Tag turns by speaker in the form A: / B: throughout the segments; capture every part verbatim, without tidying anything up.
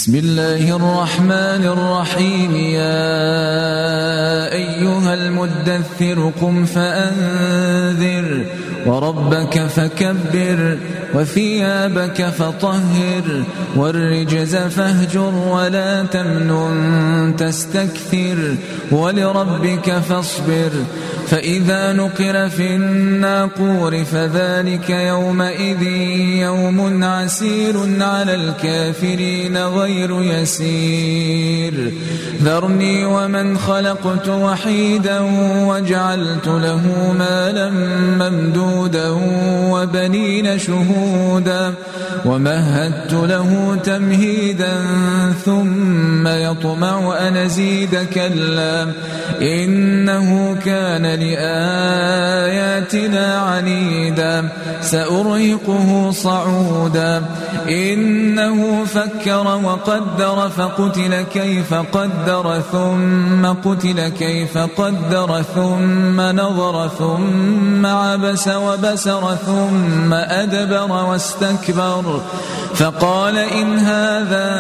A: بسم الله الرحمن الرحيم. يا أيها المدثر قم فأنذر وربك فكبر وثيابك فطهر والرجز فاهجر ولا تمنن تستكثر ولربك فاصبر. فإذا نقر في الناقور فذلك يومئذ يوم عسير على الكافرين غير يسير. ذرني ومن خلقت وحيدا وجعلت له مالا ممدودا وبنين شهودا ومهدت له تمهيدا ثم يطمع أن أزيد كلا إنه كان لآياتنا عنيدا سأرهقه صعودا. إنه فكر وقدر فقتل كيف قدر ثم قتل كيف قدر ثم نظر ثم عبس وبسر ثم أدبر واستكبر فقال إن هذا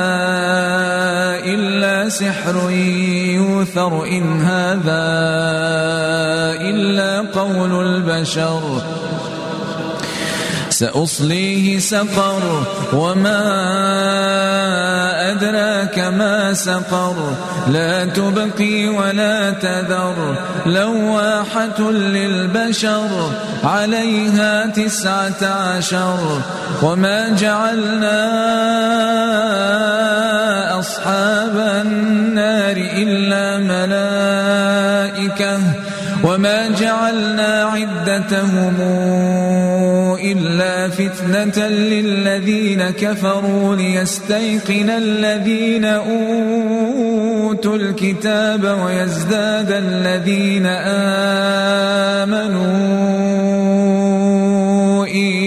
A: إلا سحر يوثر إن هذا إلا قول البشر. سأصليه سقر وما أدراك ما سقر لا تبقي ولا تذر لواحة للبشر عليها تسعة عشر. وما جعلنا أصحاب النار إلا ملائكة وما جعلنا عدتهم إلا فتنة للذين كفروا ليستيقن الذين أوتوا الكتاب ويزداد الذين آمنوا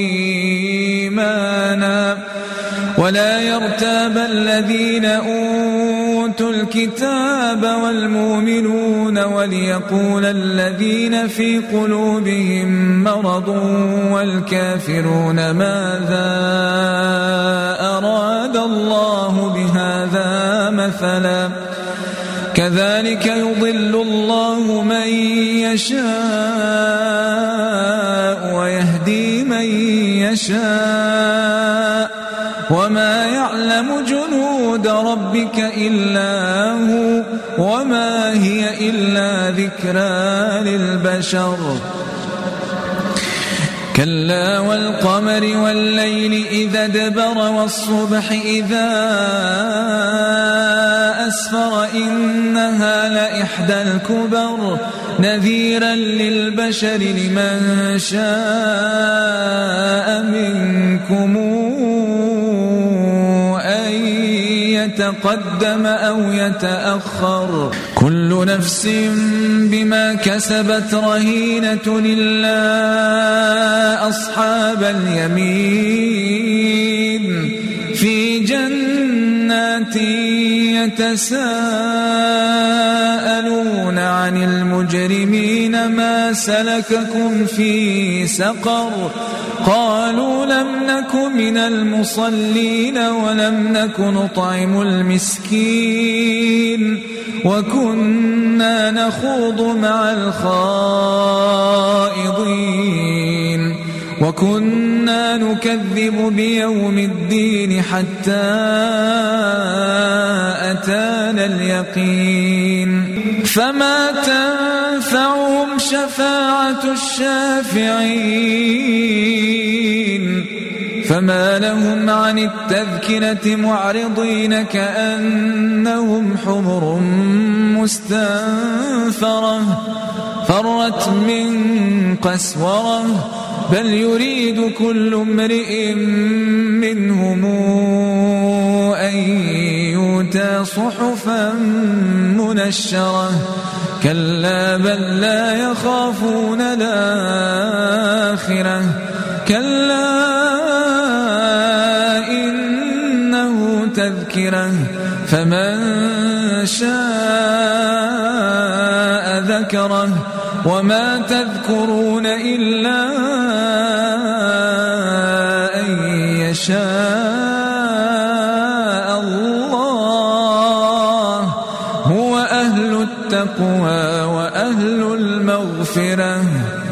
A: إيمانا ولا يرتاب الذين أوتوا الكتاب والمؤمنون وليقول الذين في قلوبهم مرض والكافرون ماذا أراد الله بهذا مثلا كذلك يضل الله من يشاء ويهدي من يشاء وما يعلم جنود ربك إلا هو وما هي إلا ذكرى للبشر. كلا والقمر والليل إذا ادبر والصبح إذا أسفر إنها لإحدى الكبر نذيرا للبشر لمن شاء منكم أن يتقدم أو يتأخر كل نفس بما كسبت رهينة إلا أصحاب اليمين في جنات يتساءلون عن المجرمين ما سلككم في سقر قالوا لم نك من المصلين ولم نك نطعم المسكين وكنا نخوض مع الخائضين وكنا نكذب بيوم الدين حتى أتانا اليقين فما تنفعهم شفاعة الشافعين فما لهم عن التذكرة معرضين كأنهم حمر مستنفرة فرت من قسورة بل يريد كل امرئ منهم أن يؤتى صحفا منشرة كلا بل لا يخافون الآخرة كلا إنه تذكرة فمن شاء ذكره وما تذكرون إلا أن يشاء الله التقوى وأهل المغفرة.